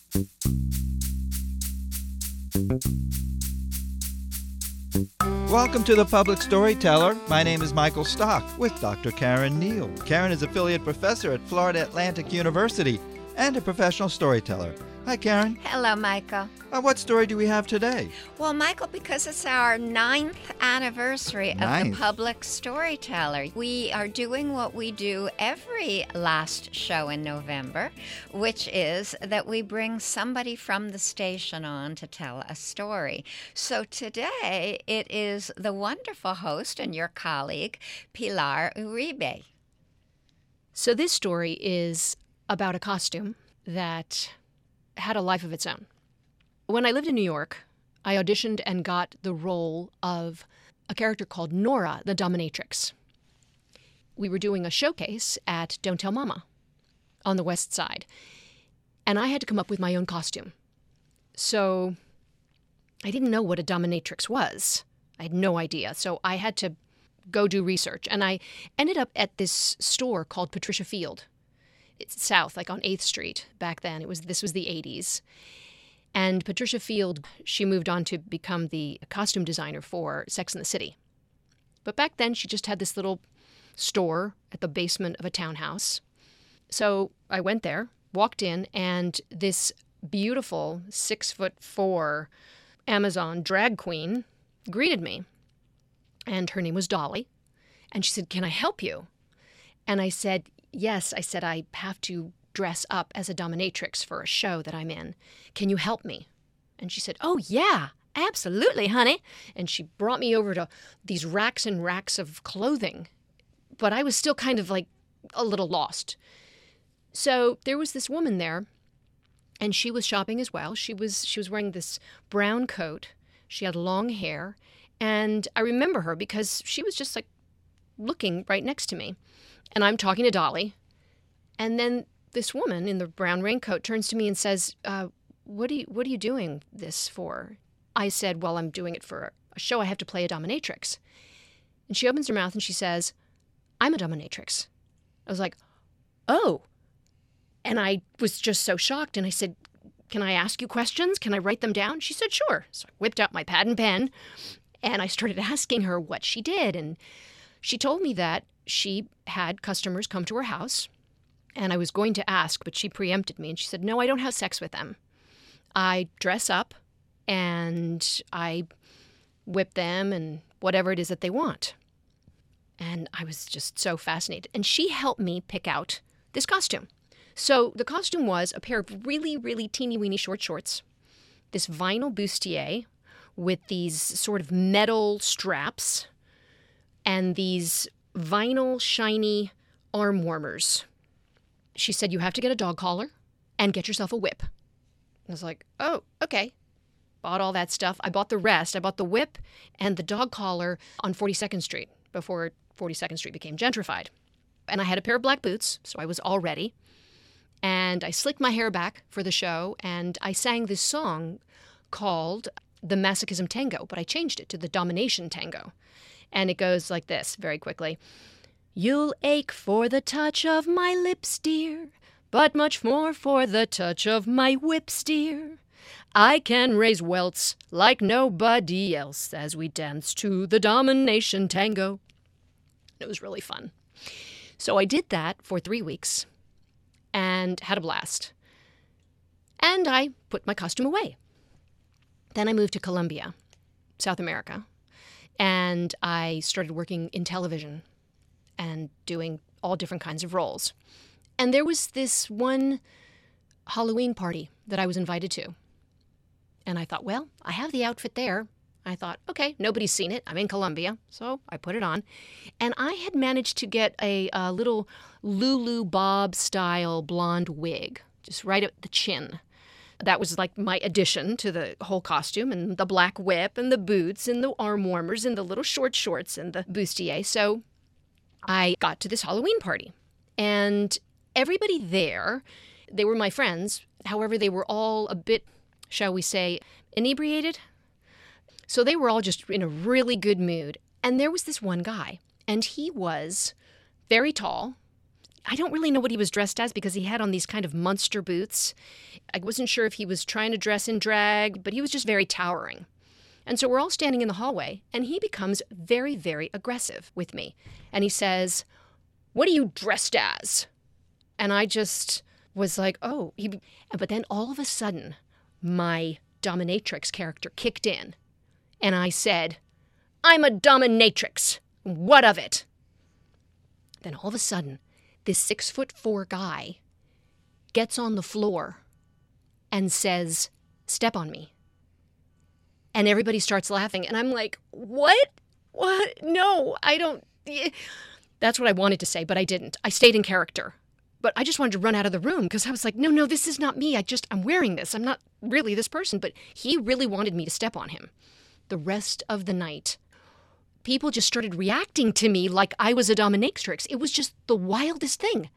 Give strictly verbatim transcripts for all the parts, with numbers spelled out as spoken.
Welcome to The Public Storyteller. My name is Michael Stock with Doctor Karen Neal. Karen is affiliate professor at Florida Atlantic University and a professional storyteller. Hi, Karen. Hello, Michael. Uh, what story do we have today? Well, Michael, because it's our ninth anniversary Ninth. of the Public Storyteller, we are doing what we do every last show in November, which is that we bring somebody from the station on to tell a story. So today it is the wonderful host and your colleague, Pilar Uribe. So this story is about a costume that had a life of its own. When I lived in New York, I auditioned and got the role of a character called Nora, the dominatrix. We were doing a showcase at Don't Tell Mama on the West Side, and I had to come up with my own costume. So I didn't know what a dominatrix was. I had no idea. So I had to go do research, and I ended up at this store called Patricia Field. It's south, like on eighth Street back then. It was this was the eighties. And Patricia Field, she moved on to become the costume designer for Sex and the City. But back then, she just had this little store at the basement of a townhouse. So I went there, walked in, and this beautiful six foot four Amazon drag queen greeted me. And her name was Dolly. And she said, "Can I help you?" And I said, "Yes." I said, "I have to dress up as a dominatrix for a show that I'm in. Can you help me?" And she said, "Oh, yeah, absolutely, honey." And she brought me over to these racks and racks of clothing. But I was still kind of like a little lost. So there was this woman there, and she was shopping as well. She was she was wearing this brown coat. She had long hair. And I remember her because she was just like looking right next to me. And I'm talking to Dolly. And then this woman in the brown raincoat turns to me and says, uh, what are you, what are you doing this for? I said, "Well, I'm doing it for a show. I have to play a dominatrix." And she opens her mouth and she says, "I'm a dominatrix." I was like, "Oh." And I was just so shocked. And I said, "Can I ask you questions? Can I write them down?" She said, "Sure." So I whipped out my pad and pen and I started asking her what she did. And she told me that she had customers come to her house. And I was going to ask, but she preempted me. And she said, "No, I don't have sex with them. I dress up and I whip them and whatever it is that they want." And I was just so fascinated. And she helped me pick out this costume. So the costume was a pair of really, really teeny weeny short shorts, this vinyl bustier with these sort of metal straps, and these vinyl shiny arm warmers. She said, "You have to get a dog collar and get yourself a whip." I was like, "Oh, okay." Bought all that stuff. I bought the rest. I bought the whip and the dog collar on forty-second Street before forty-second Street became gentrified. And I had a pair of black boots, so I was all ready. And I slicked my hair back for the show, and I sang this song called the Masochism Tango, but I changed it to the Domination Tango. And it goes like this, very quickly. "You'll ache for the touch of my lips, dear, but much more for the touch of my whips, dear. I can raise welts like nobody else as we dance to the Domination Tango." It was really fun. So I did that for three weeks and had a blast. And I put my costume away. Then I moved to Colombia, South America, and I started working in television and doing all different kinds of roles. And there was this one Halloween party that I was invited to. And I thought, well, I have the outfit there. I thought, okay, nobody's seen it. I'm in Colombia, so I put it on. And I had managed to get a, a little Lulu Bob-style blonde wig, just right at the chin. That was like my addition to the whole costume, and the black whip and the boots and the arm warmers and the little short shorts and the bustier. So I got to this Halloween party, and everybody there, they were my friends. However, they were all a bit, shall we say, inebriated. So they were all just in a really good mood. And there was this one guy, and he was very tall, I don't really know what he was dressed as because he had on these kind of monster boots. I wasn't sure if he was trying to dress in drag, but he was just very towering. And so we're all standing in the hallway, and he becomes very, very aggressive with me. And he says, "What are you dressed as?" And I just was like, oh. He... But then all of a sudden, my dominatrix character kicked in. And I said, "I'm a dominatrix. What of it?" Then all of a sudden, this six foot four guy gets on the floor and says, "Step on me." And everybody starts laughing. And I'm like, what? What? No, I don't. That's what I wanted to say, but I didn't. I stayed in character. But I just wanted to run out of the room because I was like, no, no, this is not me. I just, I'm wearing this. I'm not really this person. But he really wanted me to step on him. The rest of the night, people just started reacting to me like I was a dominatrix. It was just the wildest thing.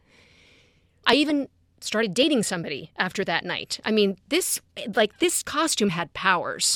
I even started dating somebody after that night. I mean, this, like, this costume had powers.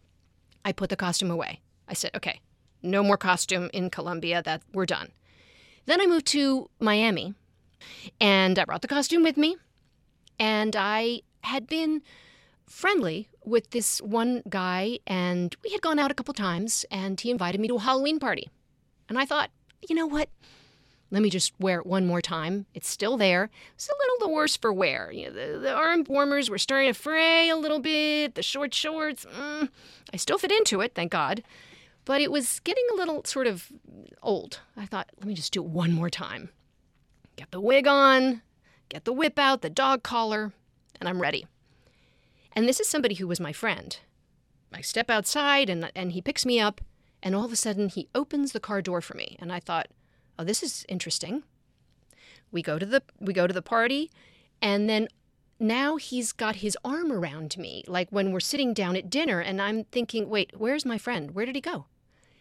I put the costume away. I said, okay, no more costume in Colombia. That we're done. Then I moved to Miami, and I brought the costume with me, and I had been friendly with this one guy, and we had gone out a couple times, and he invited me to a Halloween party. And I thought, you know what? Let me just wear it one more time. It's still there. It's a little the worse for wear. You know, the, the arm warmers were starting to fray a little bit. The short shorts, mm, I still fit into it, thank God. But it was getting a little sort of old. I thought, let me just do it one more time. Get the wig on, get the whip out, the dog collar, and I'm ready. And this is somebody who was my friend. I step outside, and and he picks me up, and all of a sudden he opens the car door for me. And I thought, oh, this is interesting. We go to the we go to the party, and then now he's got his arm around me, like when we're sitting down at dinner, and I'm thinking, wait, where's my friend? Where did he go?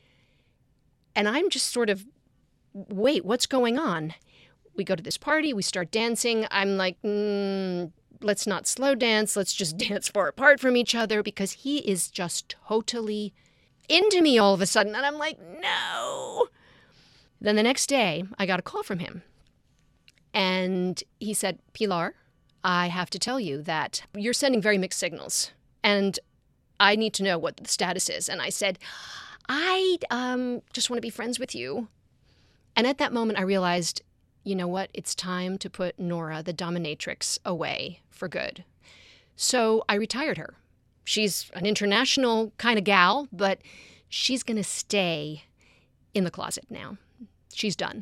And I'm just sort of, wait, what's going on? We go to this party, we start dancing. I'm like, mm, let's not slow dance. Let's just dance far apart from each other because he is just totally into me all of a sudden. And I'm like, no. Then the next day, I got a call from him. And he said, Pilar, I have to tell you that you're sending very mixed signals. And I need to know what the status is. And I said, I um, just want to be friends with you. And at that moment, I realized, you know what? It's time to put Nora, the dominatrix, away for good. So I retired her. She's an international kind of gal, but she's going to stay in the closet now. She's done.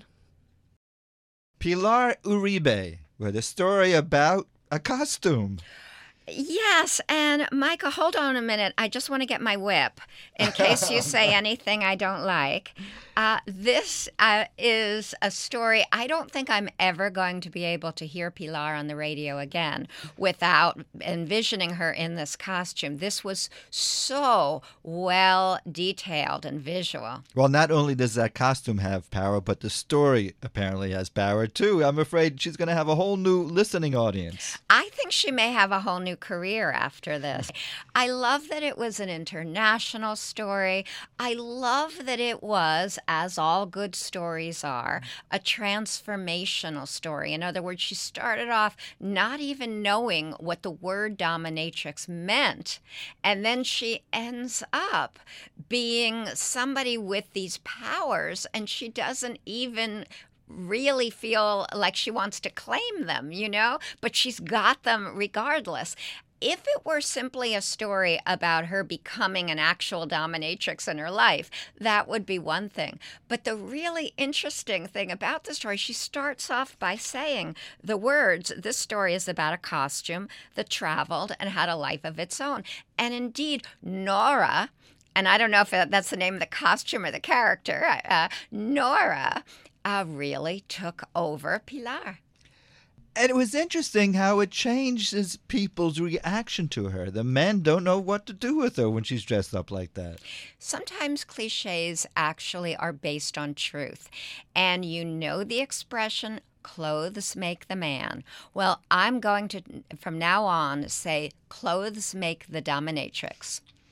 Pilar Uribe, with a story about a costume. Yes, and Michael, hold on a minute. I just want to get my whip in case you say anything I don't like. Uh, this uh, is a story. I don't think I'm ever going to be able to hear Pilar on the radio again without envisioning her in this costume. This was so well detailed and visual. Well, not only does that costume have power, but the story apparently has power too. I'm afraid she's going to have a whole new listening audience. I think she may have a whole new career after this. I love that it was an international story. I love that it was, as all good stories are, a transformational story. In other words, she started off not even knowing what the word dominatrix meant, and then she ends up being somebody with these powers, and she doesn't even really feel like she wants to claim them, you know, but she's got them regardless. If it were simply a story about her becoming an actual dominatrix in her life, that would be one thing. But the really interesting thing about the story, she starts off by saying the words, this story is about a costume that traveled and had a life of its own. And indeed, Nora, and I don't know if that's the name of the costume or the character, uh, Nora uh, really took over Pilar. And it was interesting how it changes people's reaction to her. The men don't know what to do with her when she's dressed up like that. Sometimes cliches actually are based on truth. And you know the expression, clothes make the man. Well, I'm going to, from now on, say clothes make the dominatrix.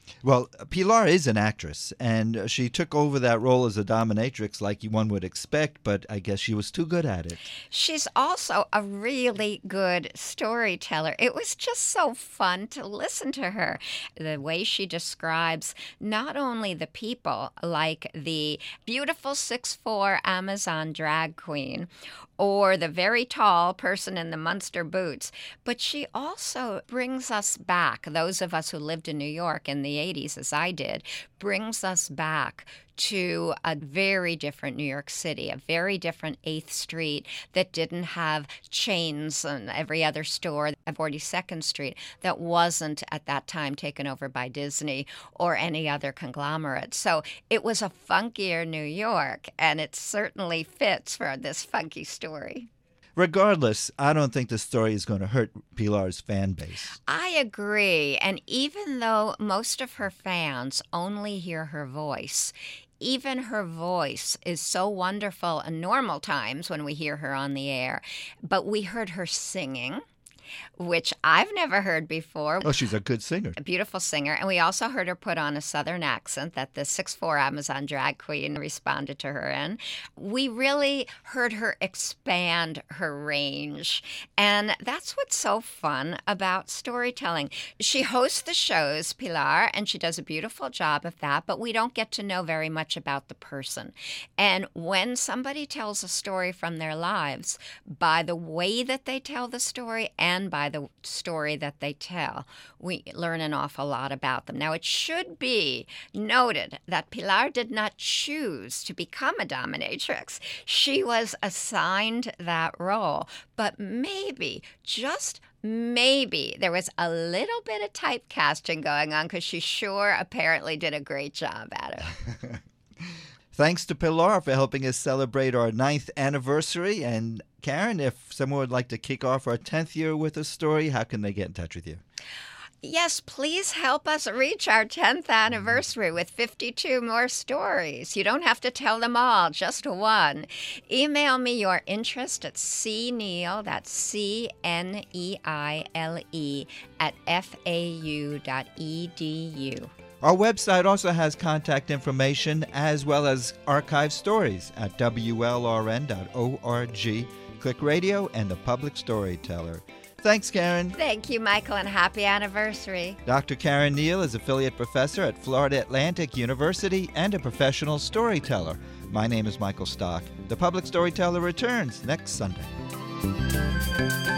Well, Pilar is an actress, and she took over that role as a dominatrix like one would expect, but I guess she was too good at it. She's also a really good storyteller. It was just so fun to listen to her. The way she describes not only the people, like the beautiful six foot four Amazon drag queen, or the very tall person in the Munster boots, but she also brings us back, those of us who lived in New York in the eighties, as I did, brings us back to a very different New York City, a very different eighth Street that didn't have chains and every other store, forty-second Street, that wasn't at that time taken over by Disney or any other conglomerate. So it was a funkier New York, and it certainly fits for this funky story. Regardless, I don't think the story is going to hurt Pilar's fan base. I agree. And even though most of her fans only hear her voice, even her voice is so wonderful in normal times when we hear her on the air. But we heard her singing, which I've never heard before. Oh, she's a good singer. A beautiful singer. And we also heard her put on a Southern accent that the six foot four Amazon drag queen responded to her in. We really heard her expand her range. And that's what's so fun about storytelling. She hosts the shows, Pilar, and she does a beautiful job of that, but we don't get to know very much about the person. And when somebody tells a story from their lives, by the way that they tell the story and by the story that they tell, we learn an awful lot about them. Now, it should be noted that Pilar did not choose to become a dominatrix. She was assigned that role, but maybe, just maybe, there was a little bit of typecasting going on because she sure apparently did a great job at it. Thanks to Pilar for helping us celebrate our ninth anniversary. And Karen, if someone would like to kick off our tenth year with a story, how can they get in touch with you? Yes, please help us reach our tenth anniversary with fifty-two more stories. You don't have to tell them all, just one. Email me your interest at cneile, that's C N E I L E, at F A U dot E D U. Our website also has contact information as well as archive stories at W L R N dot org. Click Radio and the Public Storyteller. Thanks, Karen. Thank you, Michael, and happy anniversary. Doctor Karen Neal is affiliate professor at Florida Atlantic University and a professional storyteller. My name is Michael Stock. The Public Storyteller returns next Sunday.